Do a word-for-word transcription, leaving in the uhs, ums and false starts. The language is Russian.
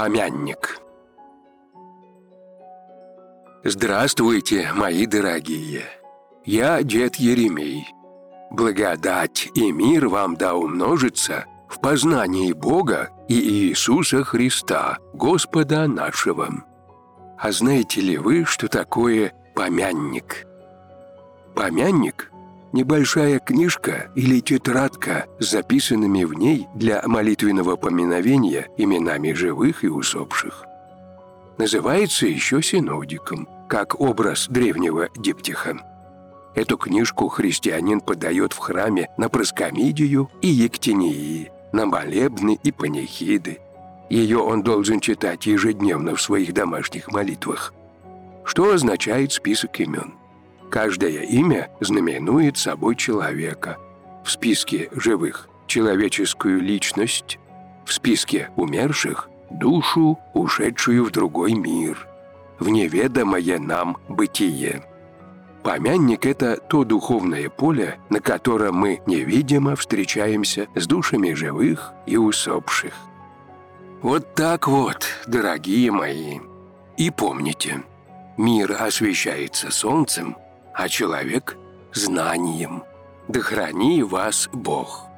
Помянник. Здравствуйте, мои дорогие! Я дед Еремей. Благодать и мир вам да умножится в познании Бога и Иисуса Христа, Господа нашего. А знаете ли вы, что такое помянник? Помянник – небольшая книжка или тетрадка с записанными в ней для молитвенного поминовения именами живых и усопших. Называется еще синодиком, как образ древнего диптиха. Эту книжку христианин подает в храме на проскомидию и ектении, на молебны и панихиды. Ее он должен читать ежедневно в своих домашних молитвах. Что означает список имен? Каждое имя знаменует собой человека. В списке живых – человеческую личность, в списке умерших – душу, ушедшую в другой мир, в неведомое нам бытие. Помянник – это то духовное поле, на котором мы невидимо встречаемся с душами живых и усопших. Вот так вот, дорогие мои. И помните, мир освещается солнцем, а человек – знанием. Да храни вас Бог!